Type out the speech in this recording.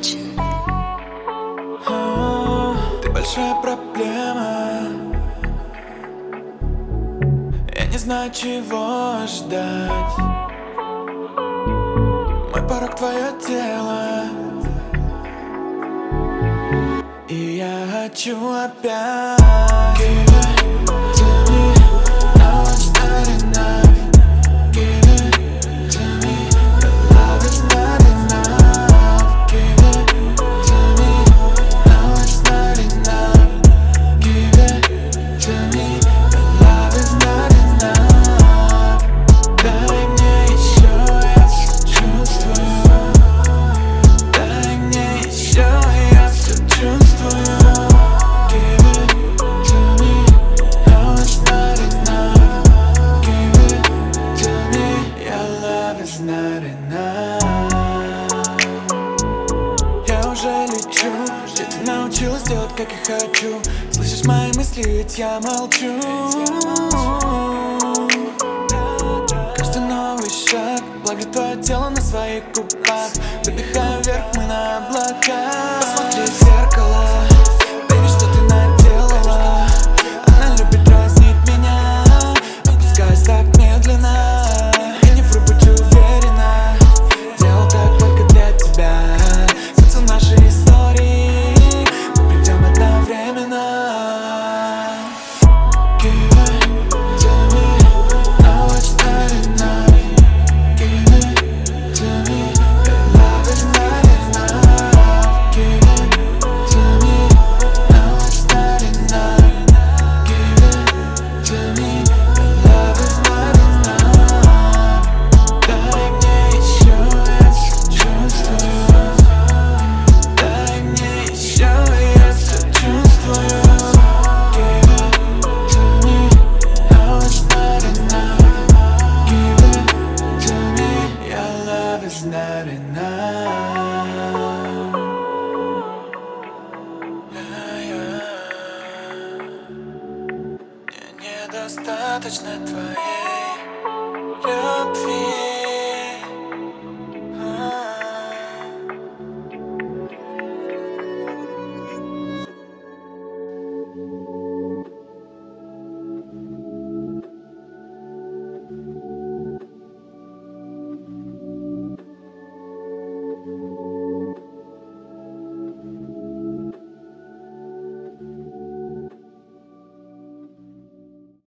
Imagine. Ты большая проблема. Я не знаю, чего ждать. Мой порог — твое тело. И я хочу опять. Give it to me, now it's not enough. Give it to me, your love is not enough. Give it to me, now it's not enough. Give it to me, your love is not enough. Дай мне еще, я все чувствую. Дай мне еще, я все чувствую. Give it to me, now it's not enough. Give it to me, your love is not enough. Я уже лечу, где ты научилась делать, как я хочу. Слышишь мои мысли, ведь я молчу. Каждый новый шаг, благо твое тело на своих губах. Выдыхаем вверх, мы на облаках. Посмотри в зеркало, baby, что ты наделала. Она любит дразнить меня, опускаясь так медленно. Я не вру, будь уверена, делал так только для тебя. К концу нашей истории мы придем одновременно. Give it to me, now it's not enough. Give it to me, your love is not enough. Give it to me, now it's not enough. Give it to me, your love is not enough. Дай мне еще, я все чувствую. Дай мне еще, я все чувствую. Give it to me, now it's not enough. Give it to me, your love is not enough.